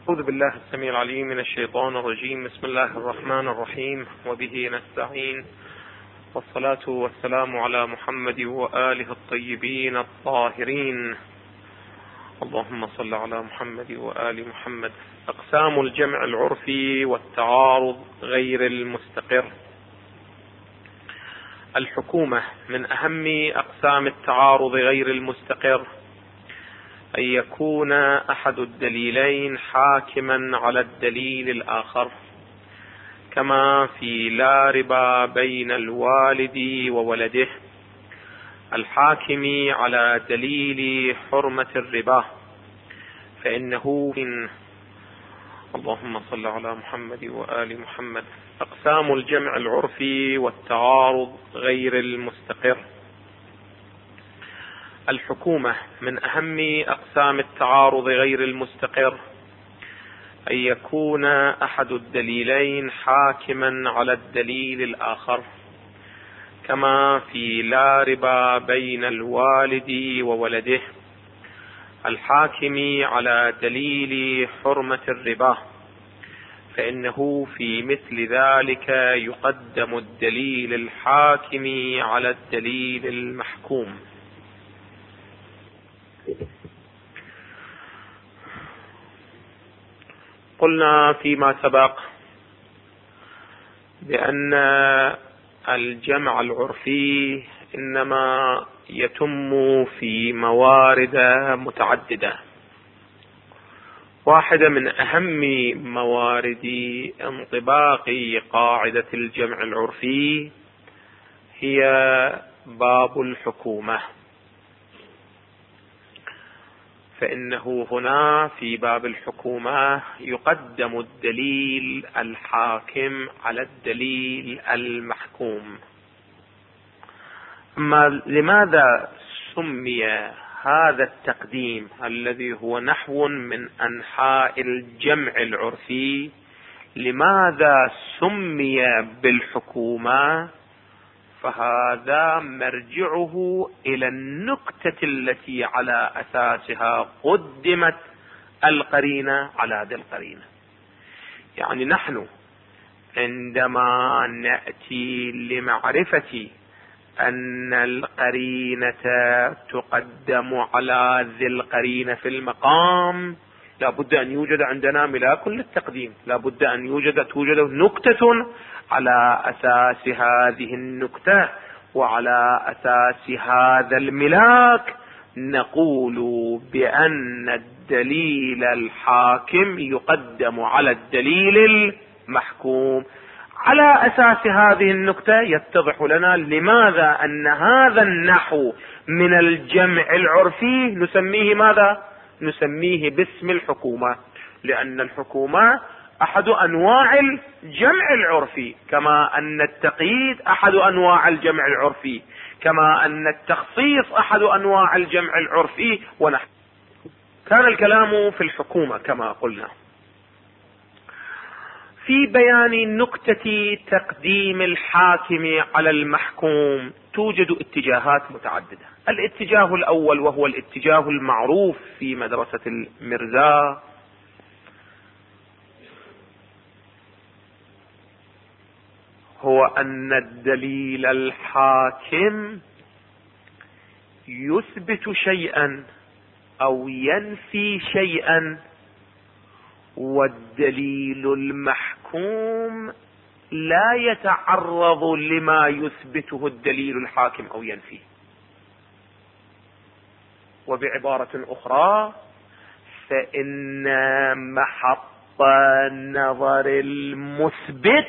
أعوذ بالله السميع العليم من الشيطان الرجيم. بسم الله الرحمن الرحيم، وبه نستعين، والصلاة والسلام على محمد وآله الطيبين الطاهرين. اللهم صل على محمد وآل محمد. أقسام الجمع العرفي والتعارض غير المستقر. الحكومة: من أهم أقسام التعارض غير المستقر أن يكون أحد الدليلين حاكما على الدليل الآخر، كما في لا ربا بين الوالد وولده، الحاكم على دليل حرمة الربا، فإنه اللهم صل على محمد وآل محمد. أقسام الجمع العرفي والتعارض غير المستقر. الحكومة: من أهم أقسام التعارض غير المستقر أن يكون أحد الدليلين حاكما على الدليل الآخر، كما في لا ربا بين الوالد وولده، الحاكم على دليل حرمة الربا، فإنه في مثل ذلك يقدم الدليل الحاكم على الدليل المحكوم. قلنا فيما سبق بأن الجمع العرفي إنما يتم في موارد متعددة. واحدة من أهم موارد انطباق قاعدة الجمع العرفي هي باب الحكومة، فإنه هنا في باب الحكومة يقدم الدليل الحاكم على الدليل المحكوم. أما لماذا سمي هذا التقديم الذي هو نحو من أنحاء الجمع العرفي، لماذا سمي بالحكومة؟ فهذا مرجعه إلى النكتة التي على أساسها قدمت القرينة على ذي القرينة. يعني نحن عندما نأتي لمعرفة أن القرينة تقدم على ذي القرينة في المقام، لا بد أن يوجد عندنا ملاك للتقديم، لا بد أن توجد نكتة على أساس هذه النكتة وعلى أساس هذا الملاك نقول بأن الدليل الحاكم يقدم على الدليل المحكوم. على أساس هذه النكتة يتضح لنا لماذا أن هذا النحو من الجمع العرفي نسميه ماذا؟ نسميه باسم الحكومة، لأن الحكومة أحد أنواع الجمع العرفي، كما أن التقييد أحد أنواع الجمع العرفي، كما أن التخصيص أحد أنواع الجمع العرفي ونحن. كان الكلام في الحكومة كما قلنا. في بيان نكتة تقديم الحاكم على المحكوم توجد اتجاهات متعددة. الاتجاه الأول وهو الاتجاه المعروف في مدرسة المرزا، هو أن الدليل الحاكم يثبت شيئا أو ينفي شيئا، والدليل المحكوم لا يتعرض لما يثبته الدليل الحاكم أو ينفيه. وبعبارة أخرى، فإن محط نظر المثبت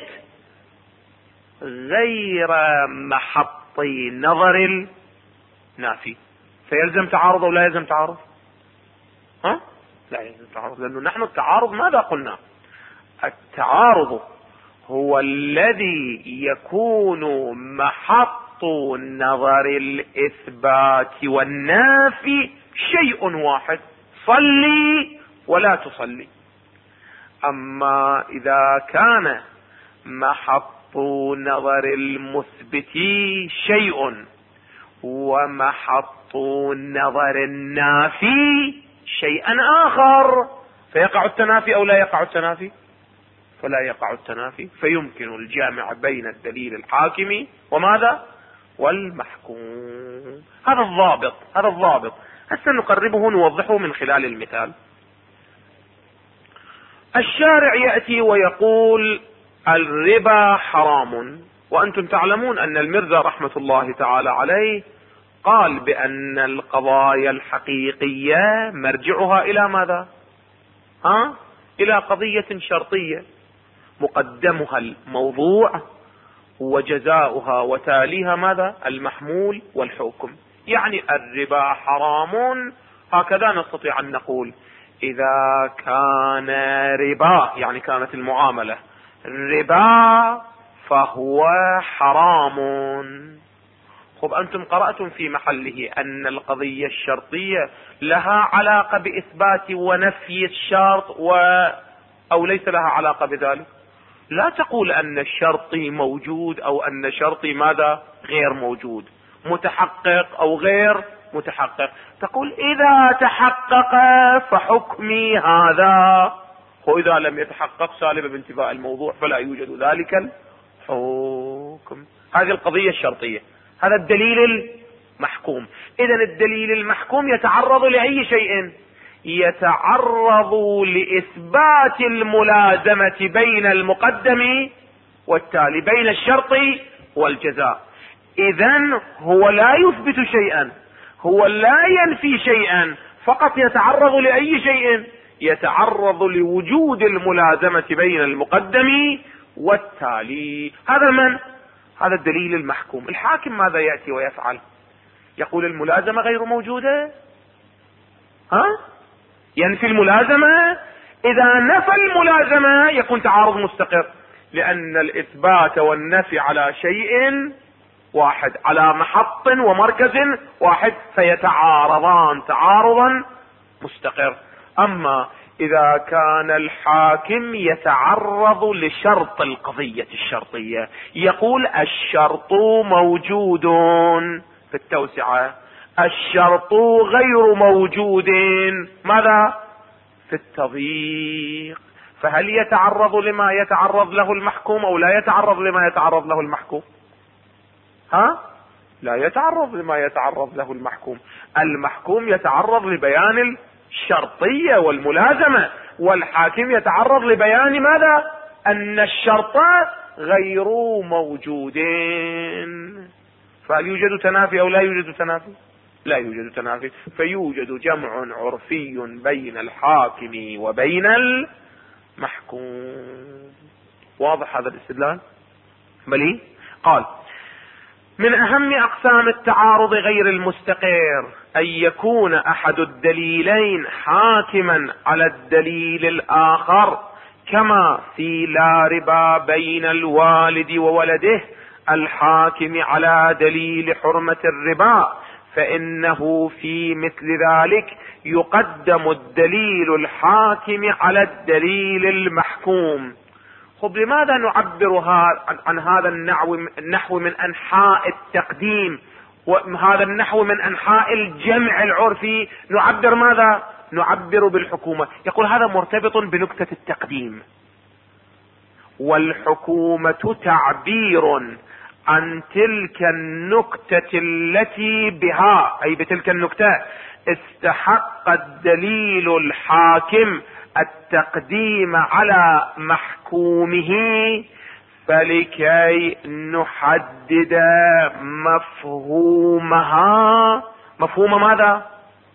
غير محط نظر النافي، فيلزم تعارض أو لا يلزم تعارض؟ لا يلزم تعارض، لأنه نحن التعارض ماذا قلنا؟ التعارض هو الذي يكون محط نظر الإثبات والنافي شيء واحد، صلي ولا تصلي. أما إذا كان محط نظر المثبت شيء ومحط نظر النافي شيئا آخر، فيقع التنافي أو لا يقع التنافي؟ فلا يقع التنافي، فيمكن الجامع بين الدليل الحاكمي وماذا؟ والمحكوم. هذا الضابط. هسه نقربه نوضحه من خلال المثال. الشارع يأتي ويقول الربا حرام، وأنتم تعلمون أن المرزا رحمة الله تعالى عليه قال بأن القضايا الحقيقية مرجعها إلى ماذا؟ إلى قضية شرطية مقدمها الموضوع وجزاؤها وتاليها ماذا؟ المحمول والحكم. يعني الربا حرام، هكذا نستطيع أن نقول إذا كان ربا، يعني كانت المعاملة ربا، فهو حرام. خب أنتم قرأتم في محله أن القضية الشرطية لها علاقة بإثبات ونفي الشرط أو ليس لها علاقة بذلك. لا تقول أن الشرطي موجود أو أن شرطي ماذا؟ غير موجود، متحقق أو غير متحقق. تقول إذا تحقق فحكمي هذا، وإذا لم يتحقق سالب بانتفاء الموضوع فلا يوجد ذلك الحكم. هذه القضية الشرطية، هذا الدليل المحكوم. إذن الدليل المحكوم يتعرض لأي شيء؟ يتعرض لإثبات الملازمة بين المقدم والتالي، بين الشرط والجزاء. إذن هو لا يثبت شيئا، هو لا ينفي شيئا، فقط يتعرض لأي شيء؟ يتعرض لوجود الملازمة بين المقدم والتالي. هذا الدليل المحكوم. الحاكم ماذا يأتي ويفعل؟ يقول الملازمة غير موجودة، ينفي الملازمة. إذا نفى الملازمة يكون تعارض مستقر، لأن الإثبات والنفي على شيء واحد، على محط ومركز واحد، فيتعارضان تعارضا مستقر. أما إذا كان الحاكم يتعرض لشرط القضية الشرطية، يقول الشرط موجود في التوسعة، الشرط غير موجود ماذا؟ في التضييق. فهل يتعرض لما يتعرض له المحكوم أو لا يتعرض لما يتعرض له المحكوم؟ لا يتعرض لما يتعرض له المحكوم. المحكوم يتعرض لبيان الشرطية والملازمة، والحاكم يتعرض لبيان ماذا؟ أن الشرط غير موجودين. فهل يوجد تنافي أو لا يوجد تنافي؟ لا يوجد تنافي، فيوجد جمع عرفي بين الحاكم وبين المحكوم. واضح هذا الاستدلال؟ بلي قال من أهم أقسام التعارض غير المستقر أن يكون أحد الدليلين حاكما على الدليل الآخر، كما في لا ربا بين الوالد وولده الحاكم على دليل حرمة الربا، فإنه في مثل ذلك يقدم الدليل الحاكم على الدليل المحكوم. خب لماذا نعبر عن هذا النحو من أنحاء التقديم، وهذا النحو من أنحاء الجمع العرفي نعبر ماذا؟ نعبر بالحكومة. يقول هذا مرتبط بنكتة التقديم، والحكومة تعبير عن تلك النكتة التي بها، أي بتلك النكتة استحق الدليل الحاكم التقديم على محكومه، فلكي نحدد مفهومها. مفهوم ماذا؟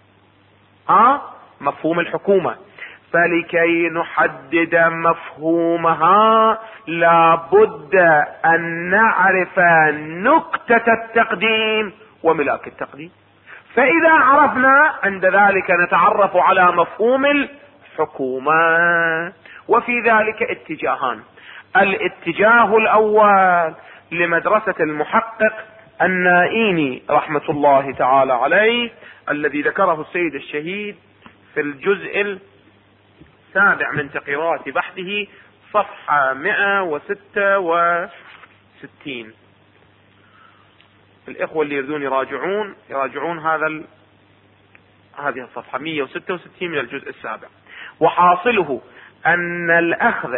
مفهوم الحكومة. فلكي نحدد مفهومها لابد أن نعرف نكتة التقديم وملاك التقديم. فإذا عرفنا عند ذلك نتعرف على مفهوم الحكومة. وفي ذلك اتجاهان. الاتجاه الأول لمدرسة المحقق النائيني رحمة الله تعالى عليه، الذي ذكره السيد الشهيد في الجزء السابع من تقريرات بحثه صفحة 166. الإخوة اللي يريدون يراجعون هذه الصفحة 166 من الجزء السابع. وحاصله أن الأخذ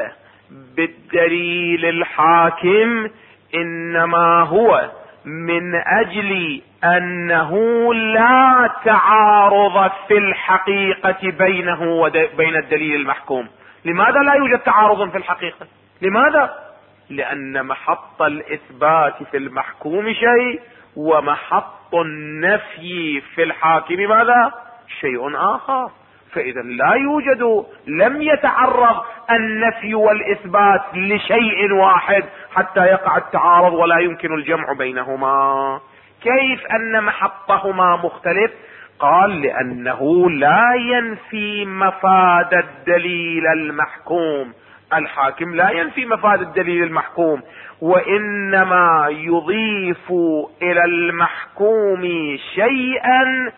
بالدليل الحاكم إنما هو من أجل أنه لا تعارض في الحقيقة بينه وبين الدليل المحكوم. لماذا لا يوجد تعارض في الحقيقة؟ لماذا؟ لأن محط الإثبات في المحكوم شيء، ومحط النفي في الحاكم ماذا؟ شيء آخر. فإذا لا يوجد، لم يتعرض النفي والإثبات لشيء واحد حتى يقع التعارض ولا يمكن الجمع بينهما. كيف أن محطهما مختلف؟ قال لأنه لا ينفي مفاد الدليل المحكوم. الحاكم لا ينفي مفاد الدليل المحكوم، وإنما يضيف إلى المحكوم شيئا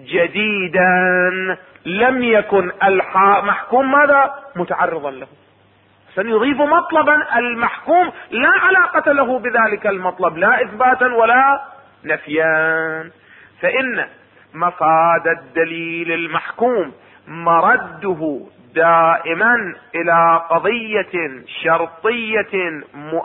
جديدا لم يكن المحكوم ماذا؟ متعرضا له. سنضيف مطلبا المحكوم لا علاقة له بذلك المطلب، لا إثباتا ولا نفيا. فإن مفاد الدليل المحكوم مرده دائما إلى قضية شرطية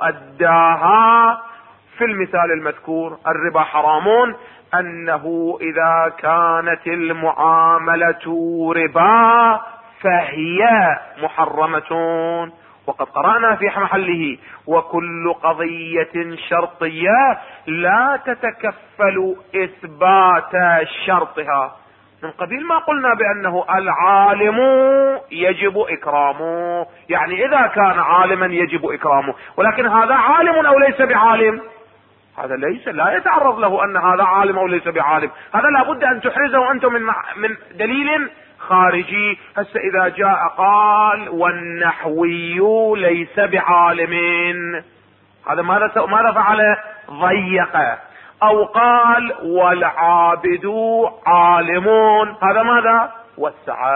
مؤداها في المثال المذكور: الربا حرام، أنه إذا كانت المعاملة ربا فهي محرمة. وقد قرأنا في محله: وكل قضية شرطية لا تتكفل إثبات شرطها. من قبيل ما قلنا بأنه العالم يجب إكرامه، يعني إذا كان عالما يجب إكرامه، ولكن هذا عالم أو ليس بعالم؟ هذا ليس، لا يتعرض له أن هذا عالم أو ليس بعالم. هذا لابد أن تحرزه أنتم من دليل خارجي. هسه إذا جاء قال والنحوي ليس بعالم، هذا ماذا فعل؟ ضيق. أو قال والعابد عالمون، هذا ماذا؟ وسع.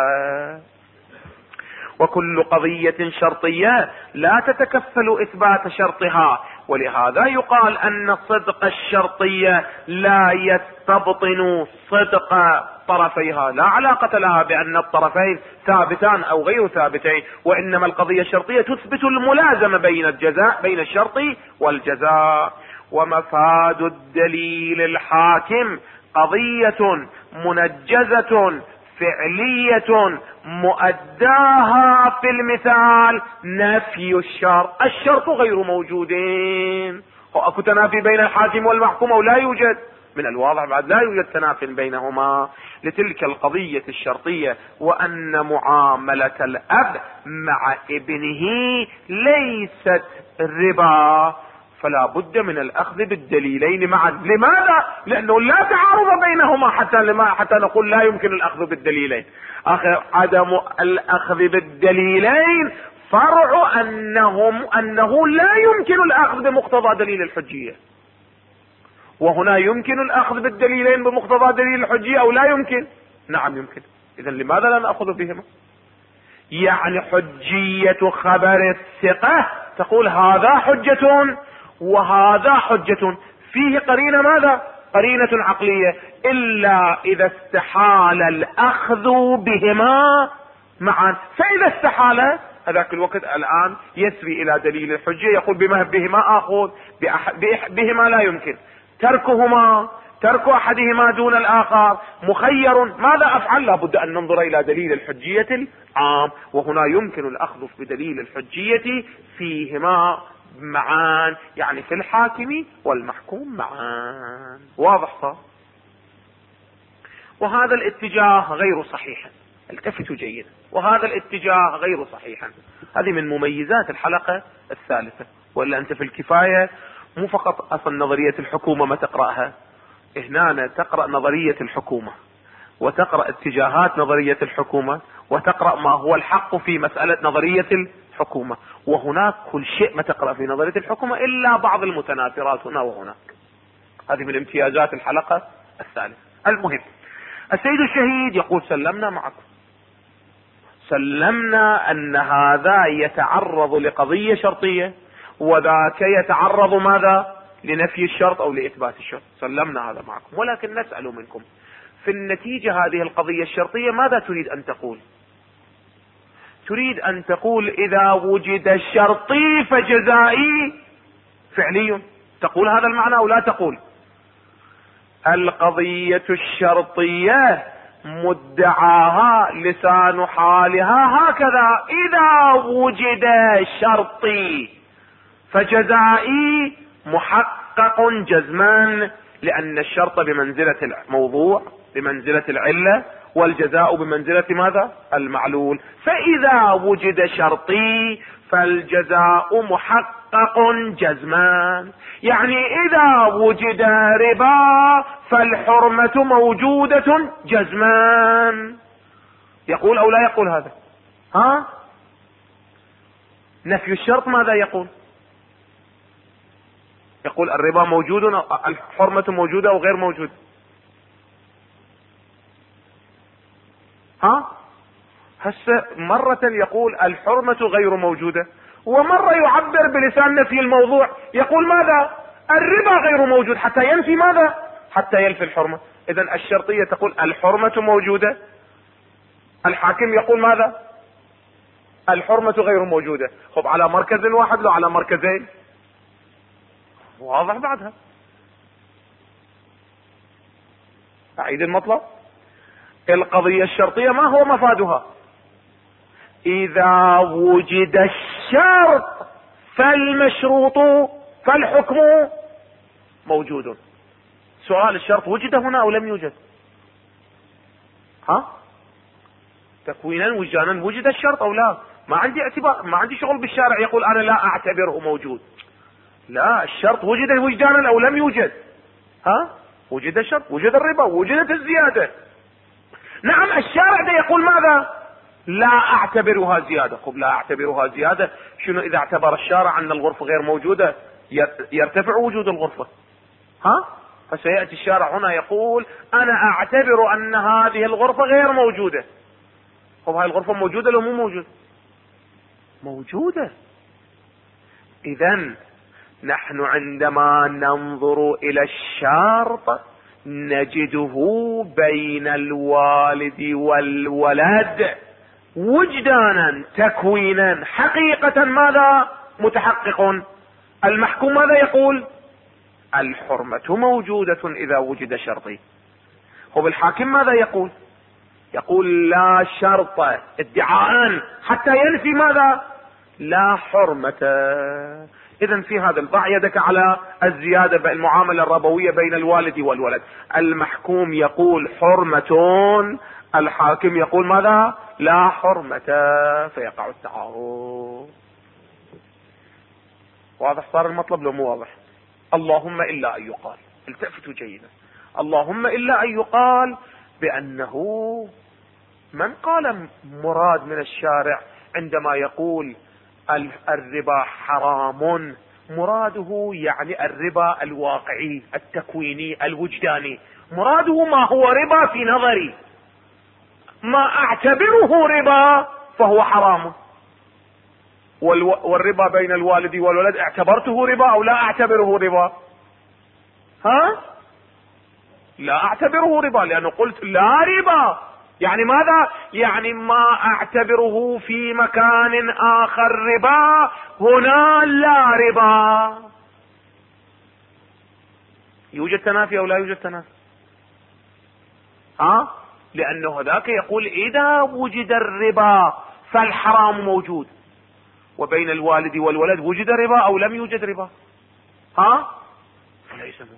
وكل قضية شرطية لا تتكفل إثبات شرطها، ولهذا يقال أن صدق الشرطية لا يستبطن صدق طرفيها، لا علاقة لها بأن الطرفين ثابتان أو غير ثابتين، وإنما القضية الشرطية تثبت الملازمة بين الشرط والجزاء. ومفاد الدليل الحاكم قضية منجزة فعلية مؤداها في المثال نفي الشرط. الشرط غير موجودين، اكو تنافي بين الحاكم والمحكوم او لا يوجد؟ من الواضح بعد لا يوجد تنافي بينهما لتلك القضية الشرطية، وأن معاملة الأب مع ابنه ليست ربا، فلا بد من الأخذ بالدليلين معا. لماذا؟ لأنه لا تعارض بينهما حتى نقول لا يمكن الأخذ بالدليلين. عدم الأخذ بالدليلين فرع أنه لا يمكن الأخذ بمقتضى دليل الحجية، وهنا يمكن الأخذ بالدليلين بمقتضى دليل الحجية أو لا يمكن؟ نعم يمكن. إذن لماذا لا نأخذ بهما؟ يعني حجية خبر الثقة تقول هذا حجة وهذا حجة، فيه قرينة ماذا؟ قرينة عقلية، إلا إذا استحال الأخذ بهما معا. فإذا استحال هذاك الوقت الآن يسري إلى دليل الحجة، يقول بهما آخذ، بهما لا يمكن. ترك أحدهما دون الآخر مخير، ماذا أفعل؟ لابد أن ننظر إلى دليل الحجية العام، وهنا يمكن الأخذ بدليل الحجية فيهما معان، يعني في الحاكم والمحكوم معان. واضح صار؟ وهذا الاتجاه غير صحيح، التفتوا جيدا، وهذا الاتجاه غير صحيح. هذه من مميزات الحلقة الثالثة. وإلا أنت في الكفاية مو فقط أصل نظرية الحكومة ما تقرأها، هنا تقرأ نظرية الحكومة، وتقرأ اتجاهات نظرية الحكومة، وتقرأ ما هو الحق في مسألة نظرية الحكومة. وهناك كل شيء ما تقرأ في نظرية الحكومة إلا بعض المتناثرات هنا وهناك. هذه من امتيازات الحلقة الثالثة. المهم، السيد الشهيد يقول سلمنا معكم، سلمنا أن هذا يتعرض لقضية شرطية وذاك يتعرض ماذا؟ لنفي الشرط أو لإثبات الشرط. سلمنا هذا معكم، ولكن نسأل منكم في النتيجة هذه القضية الشرطية ماذا تريد أن تقول؟ تريد ان تقول اذا وجد الشرطي فجزائي فعلي، تقول هذا المعنى او لا تقول؟ القضية الشرطية مدعاها لسان حالها هكذا: اذا وجد شرطي فجزائي محقق جزما، لان الشرط بمنزلة الموضوع، بمنزلة العلة، والجزاء بمنزلة ماذا؟ المعلول. فاذا وجد شرطي فالجزاء محقق جزما، يعني اذا وجد ربا فالحرمة موجودة جزما. يقول او لا يقول هذا؟ ها؟ نفي الشرط ماذا يقول؟ يقول الربا موجود، الحرمة موجودة او غير موجود؟ ها؟ هسه مرة يقول الحرمة غير موجودة، ومرة يعبر بلسان نفي الموضوع، يقول ماذا؟ الربا غير موجود، حتى ينفي ماذا؟ حتى ينفي الحرمة. اذا الشرطية تقول الحرمة موجودة، الحاكم يقول ماذا؟ الحرمة غير موجودة. خب على مركز واحد لو على مركزين؟ واضح بعدها. اعيد المطلب. القضية الشرطية ما هو مفادها؟ اذا وجد الشرط فالمشروط فالحكم موجود. سؤال: الشرط وجد هنا او لم يوجد؟ ها؟ تكوينا وجدانا وجد الشرط او لا؟ ما عندي اعتبار، ما عندي شغل بالشارع يقول انا لا اعتبره موجود. لا، الشرط وجد وجدانا او لم يوجد؟ ها؟ وجد الشرط، وجد الربا، وجدت الزيادة. نعم، الشارع ده يقول ماذا؟ لا اعتبرها زيادة. خب لا اعتبرها زيادة، شنو اذا اعتبر الشارع ان الغرفة غير موجودة؟ يرتفع وجود الغرفة. ها؟ فسيأتي الشارع هنا يقول انا اعتبر ان هذه الغرفة غير موجودة. خب هاي الغرفة موجودة لو مو موجودة؟ موجودة. اذا نحن عندما ننظر الى الشرط نجده بين الوالد والولد وجدانا تكوينا حقيقة ماذا؟ متحقق. المحكوم ماذا يقول؟ الحرمة موجودة اذا وجد شرطي. هو الحاكم ماذا يقول؟ يقول لا شرط ادعاء حتى ينفي ماذا؟ لا حرمة. اذا في هذا الضع يدك على الزيادة بالمعاملة الربوية بين الوالد والولد. المحكوم يقول حرمة، الحاكم يقول ماذا؟ لا حرمة، فيقع التعارض. واضح صار المطلب لو مو واضح؟ اللهم الا ان يقال، التفتوا جيدا، اللهم الا ان يقال بانه من قال مراد من الشارع عندما يقول الربا حرام، مراده يعني الربا الواقعي التكويني الوجداني، مراده ما هو ربا في نظري، ما اعتبره ربا فهو حرام. والربا بين الوالد والولد اعتبرته ربا او لا اعتبره ربا؟ ها؟ لا اعتبره ربا، لانه قلت لا ربا، يعني ماذا؟ يعني ما اعتبره في مكان اخر ربا هنا لا ربا. يوجد تنافي او لا يوجد تنافي؟ ها؟ لانه ذاك يقول اذا وجد الربا فالحرام موجود، وبين الوالد والولد وجد ربا او لم يوجد ربا؟ ها؟ فليس موجود.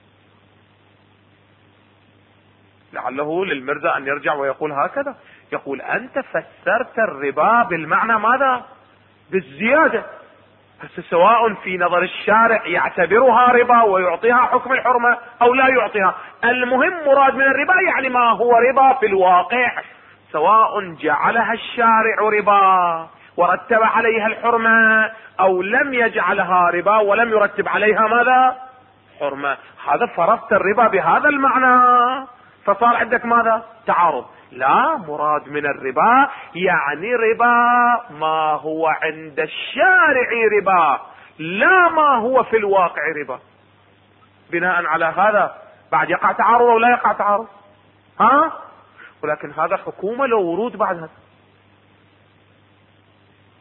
لعله للمرزا ان يرجع ويقول هكذا، يقول انت فسرت الربا بالمعنى ماذا؟ بالزيادة. بس سواء في نظر الشارع يعتبرها ربا ويعطيها حكم الحرمة او لا يعطيها، المهم مراد من الربا يعني ما هو ربا في الواقع، سواء جعلها الشارع ربا ورتب عليها الحرمة او لم يجعلها ربا ولم يرتب عليها ماذا؟ حرمة. هذا فرضت الربا بهذا المعنى، فصار عندك ماذا؟ تعارض. لا، مراد من الربا يعني ربا ما هو عند الشارع ربا، لا ما هو في الواقع ربا. بناء على هذا بعد يقع تعارض او لا يقع تعارض؟ ها؟ ولكن هذا حكومة لو ورود بعد هذا.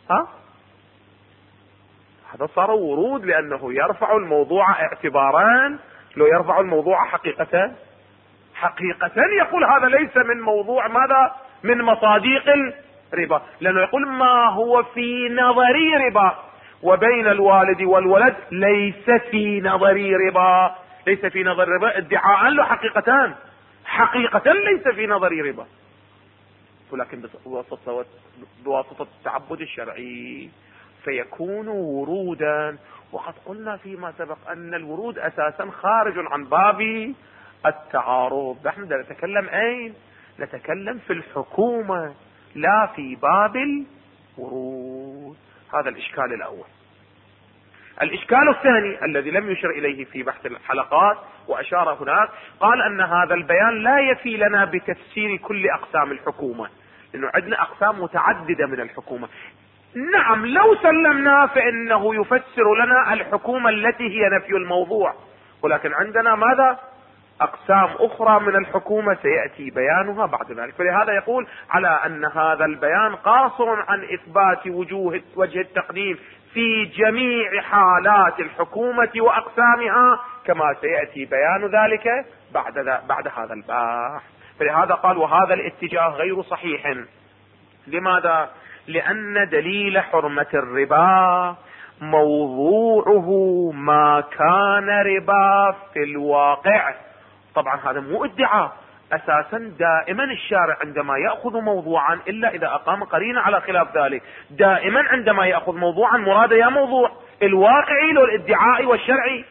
هذا صار ورود لأنه يرفع الموضوع اعتباران. لو يرفع الموضوع حقيقة يقول هذا ليس من موضوع ماذا؟ من مصاديق الربا، لأنه يقول ما هو في نظري ربا، وبين الوالد والولد ليس في نظري ربا. ليس في نظر ربا ادعاء له حقيقة ليس في نظري ربا، ولكن بواسطة التعبد الشرعي فيكون ورودا. وقد قلنا فيما سبق أن الورود أساسا خارج عن باب التعارض. نحن نتكلم أين؟ نتكلم في الحكومة لا في باب الورود. هذا الإشكال الأول. الإشكال الثاني الذي لم يشر إليه في بحث الحلقات وأشار هناك، قال أن هذا البيان لا يفي لنا بتفسير كل أقسام الحكومة، لأنه عندنا أقسام متعددة من الحكومة. نعم لو سلمنا فإنه يفسر لنا الحكومة التي هي نفي الموضوع، ولكن عندنا ماذا؟ أقسام أخرى من الحكومة سيأتي بيانها بعد ذلك. فلهذا يقول على أن هذا البيان قاصر عن إثبات وجه التقديم في جميع حالات الحكومة وأقسامها، كما سيأتي بيان ذلك بعد هذا البحث. فلهذا قال وهذا الاتجاه غير صحيح. لماذا؟ لأن دليل حرمة الربا موضوعه ما كان ربا في الواقع. طبعا هذا مو ادعاء، اساسا دائما الشارع عندما يأخذ موضوعا الا اذا اقام قرينة على خلاف ذلك، دائما عندما يأخذ موضوعا مراده يا موضوع الواقعي لو الادعائي والشرعي.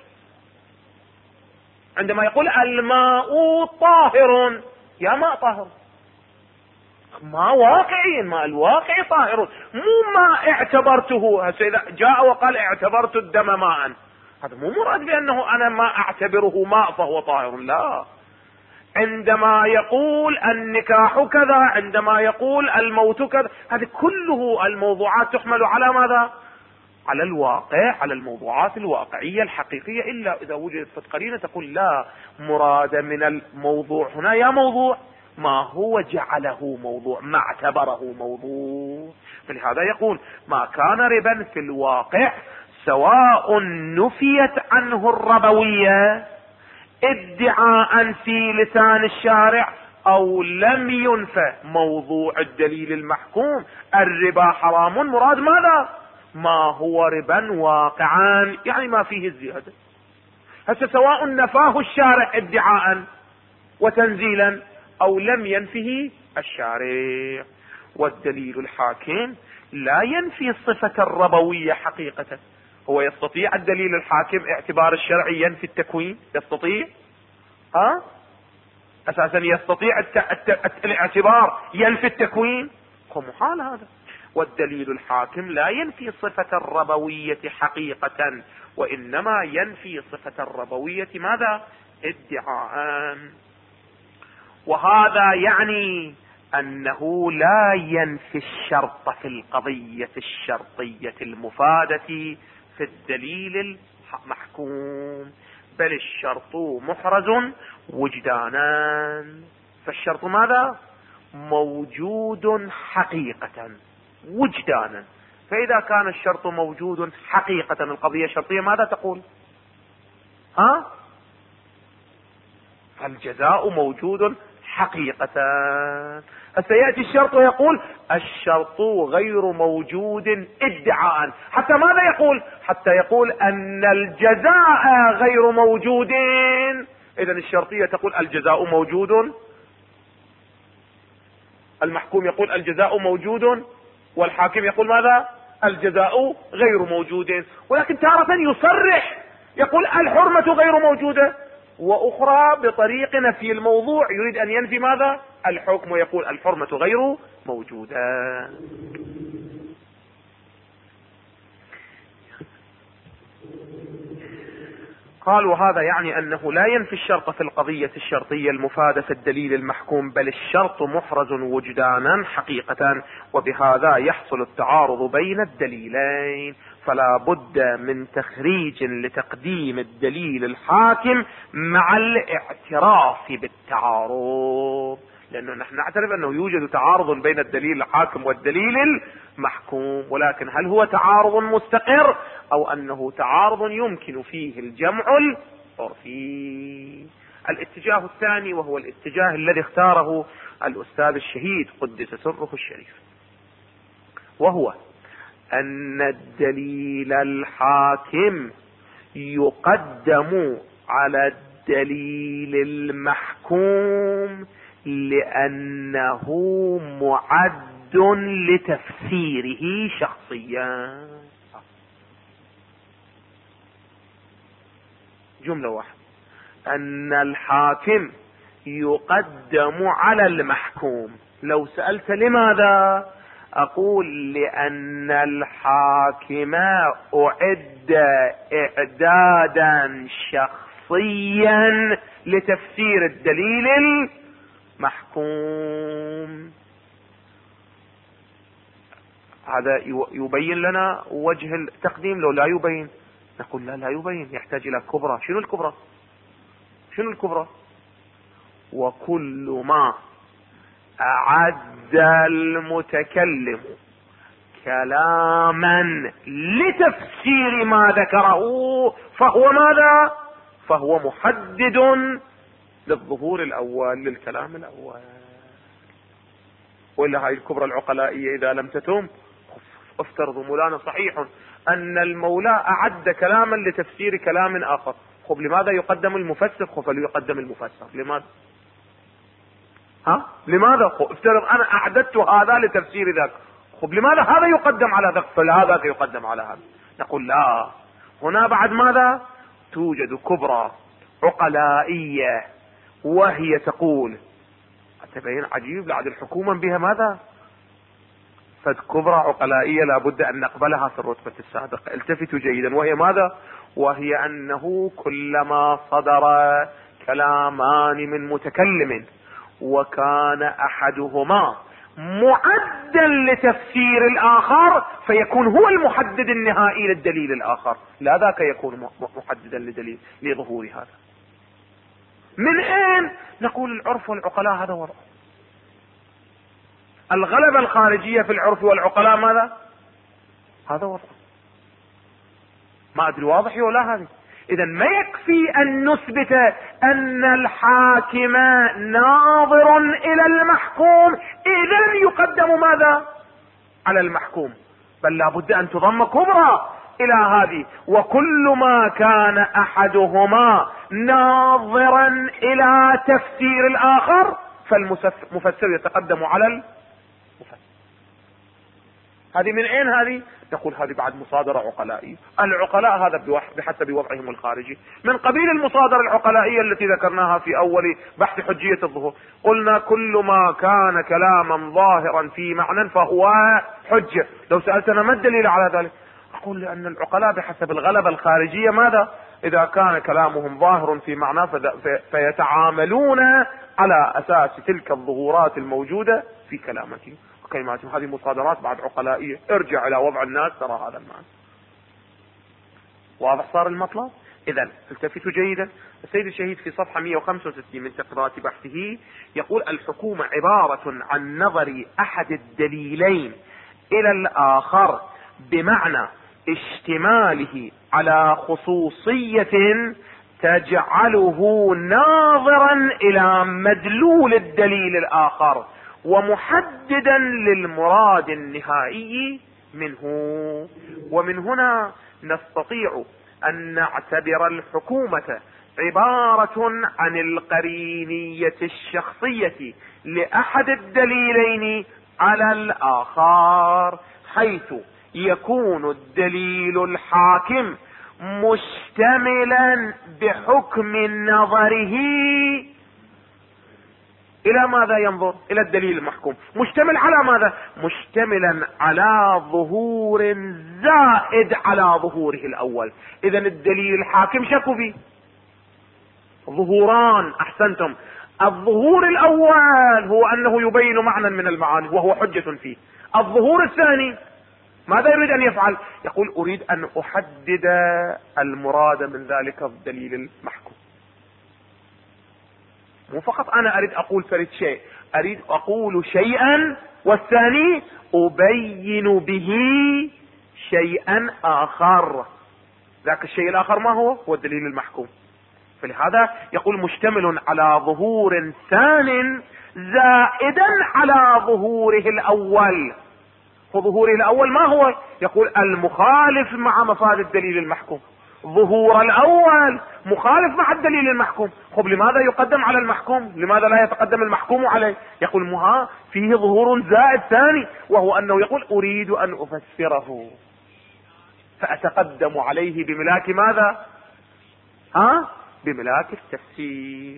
عندما يقول الماء طاهر، يا ماء طاهر، ما واقعي، الماء الواقعي طاهر، مو ما اعتبرته. إذا جاء وقال اعتبرت الدم ماء، هذا مو مراد بأنه أنا ما أعتبره ماء فهو طاهر، لا. عندما يقول النكاح كذا، عندما يقول الموت كذا، هذه كله الموضوعات تحمل على ماذا؟ على الواقع، على الموضوعات الواقعية الحقيقية، إلا إذا وجدت قرينة تقول لا مراد من الموضوع هنا يا موضوع ما هو جعله موضوع، ما اعتبره موضوع. فلهذا يقول ما كان ربا في الواقع سواء نفيت عنه الربوية ادعاء في لسان الشارع او لم ينفى موضوع الدليل المحكوم. الربا حرام مراد ماذا؟ ما هو ربا واقعا، يعني ما فيه الزيادة. هسه سواء نفاه الشارع ادعاء وتنزيلا او لم ينفه الشارع. والدليل الحاكم لا ينفي صفة الربوية حقيقة. هو يستطيع الدليل الحاكم اعتبار الشرع ينفي التكوين؟ يستطيع؟ اساسا يستطيع الاعتبار ينفي التكوين؟ هو محال هذا. والدليل الحاكم لا ينفي صفة الربوية حقيقة، وانما ينفي صفة الربوية ماذا؟ ادعاء. وهذا يعني انه لا ينفي الشرط في القضية الشرطية المفادة في الدليل المحكوم، بل الشرط محرز وجدانا. فالشرط ماذا؟ موجود حقيقة وجدانا. فإذا كان الشرط موجود حقيقة، القضية الشرطية ماذا تقول؟ فالجزاء موجود حقيقة. سيأتي الشرط ويقول الشرط غير موجود ادعاء. حتى ماذا يقول؟ حتى يقول ان الجزاء غير موجود. اذا الشرطية تقول الجزاء موجود، المحكوم يقول الجزاء موجود، والحاكم يقول ماذا؟ الجزاء غير موجود. ولكن تارة يصرح يقول الحرمة غير موجودة، واخرى بطريق نفي الموضوع يريد ان ينفي ماذا؟ الحكم، ويقول الحرمة غير موجودة. قال وهذا يعني انه لا ينفي الشرط في القضية الشرطية المفادة في الدليل المحكوم، بل الشرط محرز وجدانا حقيقة، وبهذا يحصل التعارض بين الدليلين. فلا بد من تخريج لتقديم الدليل الحاكم مع الاعتراف بالتعارض. لأنه نحن نعترف أنه يوجد تعارض بين الدليل الحاكم والدليل المحكوم، ولكن هل هو تعارض مستقر أو أنه تعارض يمكن فيه الجمع العرفي؟ الاتجاه الثاني وهو الاتجاه الذي اختاره الأستاذ الشهيد قدس سره الشريف، وهو أن الدليل الحاكم يقدم على الدليل المحكوم لأنه معد لتفسيره شخصيا. جملة واحدة، أن الحاكم يقدم على المحكوم. لو سألت لماذا، أقول لأن الحاكم أعد إعدادا شخصيا لتفسير الدليل المحكوم. هذا يبين لنا وجه التقديم. لو لا يبين نقول لا يبين، يحتاج إلى كبرى. شنو الكبرى؟ شنو الكبرى؟ وكل ما أعد المتكلم كلاما لتفسير ما ذكره فهو ماذا؟ فهو محدد للظهور الأول للكلام الأول. وإلا هاي الكبرى العقلائية إذا لم تتم، افترضوا مولانا صحيح أن المولى أعد كلاما لتفسير كلام آخر، خب لماذا يقدم المفسر؟ خب فليقدم المفسر. لماذا؟ لماذا؟ افترض أنا أعددت هذا لتفسير ذاك، خب لماذا هذا يقدم على ذاك فهذا يقدم على هذا؟ نقول لا، هنا بعد ماذا؟ توجد كبرى عقلائية، وهي تقول تبين عجيب لعد الحكومة بها ماذا؟ فكبرى عقلائية لابد أن نقبلها في الرتبة السابقة. التفتوا جيدا، وهي ماذا؟ وهي أنه كلما صدر كلامان من متكلم وكان أحدهما معدا لتفسير الآخر فيكون هو المحدد النهائي للدليل الآخر، لا ذاك يكون محددا لدليل لظهور هذا. من أين؟ نقول العرف والعقلاء هذا وضع. الغلبة الخارجية في العرف والعقلاء ماذا؟ هذا وضع. ما أدري واضح ولا هذه؟ إذا ما يكفي أن نثبت أن الحاكم ناظر إلى المحكوم إذن يقدم ماذا؟ على المحكوم، بل لابد أن تضم كبرى إلى هذه. وكل ما كان أحدهما ناظرا إلى تفسير الآخر فالمفسر يتقدم على المفسر. هذه من أين هذه؟ نقول هذه بعد مصادرة عقلائية. العقلاء هذا بحسب وضعهم الخارجي من قبيل المصادرة العقلائية التي ذكرناها في أول بحث حجية الظهور. قلنا كل ما كان كلاما ظاهرا في معنى فهو حجة. لو سألتنا ما الدليل على ذلك؟ أقول لأن العقلاء بحسب الغلبة الخارجية ماذا؟ إذا كان كلامهم ظاهر في معنى فيتعاملون على أساس تلك الظهورات الموجودة في كلامهم وكلماتهم. هذه مصادرات بعد عقلائية. ارجع إلى وضع الناس ترى هذا المعنى. واضح صار المطلب؟ إذن التفتوا جيدا. السيد الشهيد في صفحة 165 من تقريرات بحثه يقول الحكومة عبارة عن نظر أحد الدليلين إلى الآخر بمعنى اشتماله على خصوصية تجعله ناظرا إلى مدلول الدليل الآخر ومحددا للمراد النهائي منه. ومن هنا نستطيع أن نعتبر الحكومة عبارة عن القرينية الشخصية لأحد الدليلين على الآخر، حيث يكون الدليل الحاكم مشتملا بحكم نظره إلى ماذا ينظر؟ إلى الدليل المحكوم. مشتمل على ماذا؟ مشتملا على ظهور زائد على ظهوره الأول. إذا الدليل الحاكم شكو فيه ظهوران. أحسنتم. الظهور الأول هو أنه يبين معنى من المعاني وهو حجة فيه. الظهور الثاني ماذا يريد أن يفعل؟ يقول أريد أن أحدد المراد من ذلك الدليل المحكوم. مو فقط أنا أريد أقول فرد شيء، اريد اقول شيئا، والثاني ابين به شيئا اخر. ذاك الشيء الاخر ما هو؟ هو الدليل المحكوم. فلهذا يقول مشتمل على ظهور ثان زائدا على ظهوره الاول. وظهوره الاول ما هو؟ يقول المخالف مع مفاد الدليل المحكوم. ظهور الاول مخالف مع الدليل المحكوم. خب لماذا يقدم على المحكوم؟ لماذا لا يتقدم المحكوم عليه؟ يقول مها فيه ظهور زائد ثاني، وهو انه يقول اريد ان افسره فاتقدم عليه بملاك ماذا؟ بملاك التفسير.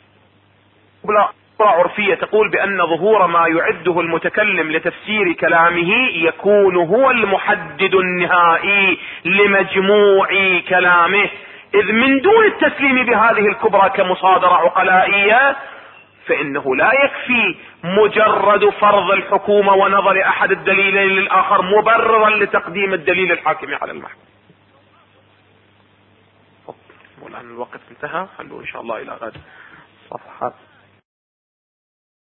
عرفية تقول بأن ظهور ما يعده المتكلم لتفسير كلامه يكون هو المحدد النهائي لمجموع كلامه، إذ من دون التسليم بهذه الكبرى كمصادرة عقلائية فإنه لا يكفي مجرد فرض الحكومة ونظر أحد الدليلين للآخر مبررا لتقديم الدليل الحاكم على المحكوم. والآن الوقت انتهى، خلوا إن شاء الله إلى غد صفحة